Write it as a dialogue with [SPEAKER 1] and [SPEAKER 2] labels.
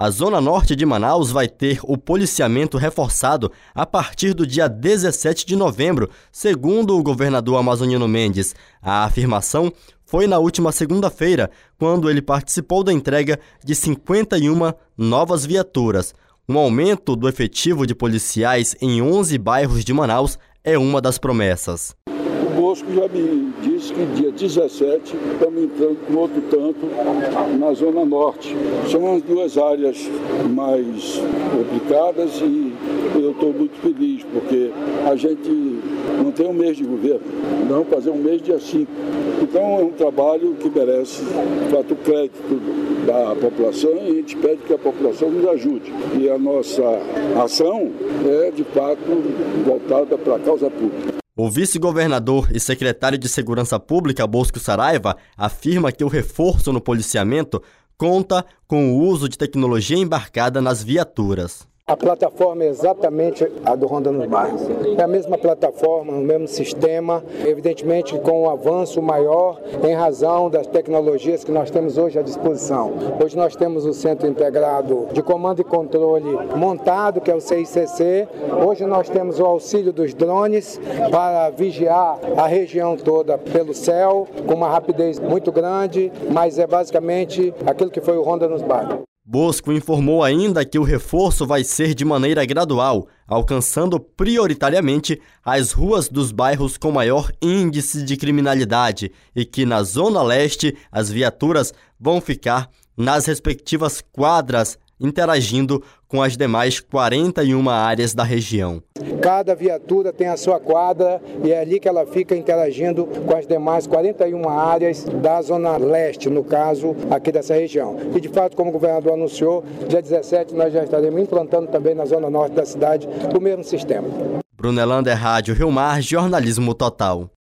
[SPEAKER 1] A Zona Norte de Manaus vai ter o policiamento reforçado a partir do dia 17 de novembro, segundo o governador Amazonino Mendes. A afirmação foi na última segunda-feira, quando ele participou da entrega de 51 novas viaturas. Um aumento do efetivo de policiais em 11 bairros de Manaus é uma das promessas.
[SPEAKER 2] O Bosco já me disse que dia 17 estamos entrando com outro tanto na Zona Norte. São as duas áreas mais complicadas e eu estou muito feliz, porque a gente não tem um mês de governo, nós vamos fazer um mês dia 5. Então é um trabalho que merece, de fato, o crédito da população e a gente pede que a população nos ajude. E a nossa ação é, de fato, voltada para a causa pública.
[SPEAKER 1] O vice-governador e secretário de Segurança Pública, Bosco Saraiva, afirma que o reforço no policiamento conta com o uso de tecnologia embarcada nas viaturas.
[SPEAKER 3] A plataforma é exatamente a do Ronda nos Bairros. É a mesma plataforma, o mesmo sistema, evidentemente com um avanço maior em razão das tecnologias que nós temos hoje à disposição. Hoje nós temos o Centro Integrado de Comando e Controle montado, que é o CICC. Hoje nós temos o auxílio dos drones para vigiar a região toda pelo céu, com uma rapidez muito grande, mas é basicamente aquilo que foi o Ronda nos Bairros.
[SPEAKER 1] Bosco informou ainda que o reforço vai ser de maneira gradual, alcançando prioritariamente as ruas dos bairros com maior índice de criminalidade e que na Zona Leste as viaturas vão ficar nas respectivas quadras, interagindo com as demais 41 áreas da região.
[SPEAKER 3] Cada viatura tem a sua quadra e é ali que ela fica interagindo com as demais 41 áreas da Zona Leste, no caso aqui dessa região. E de fato, como o governador anunciou, dia 17 nós já estaremos implantando também na Zona Norte da cidade o mesmo sistema.
[SPEAKER 1] Brunelander, Rádio Rio Mar, Jornalismo Total.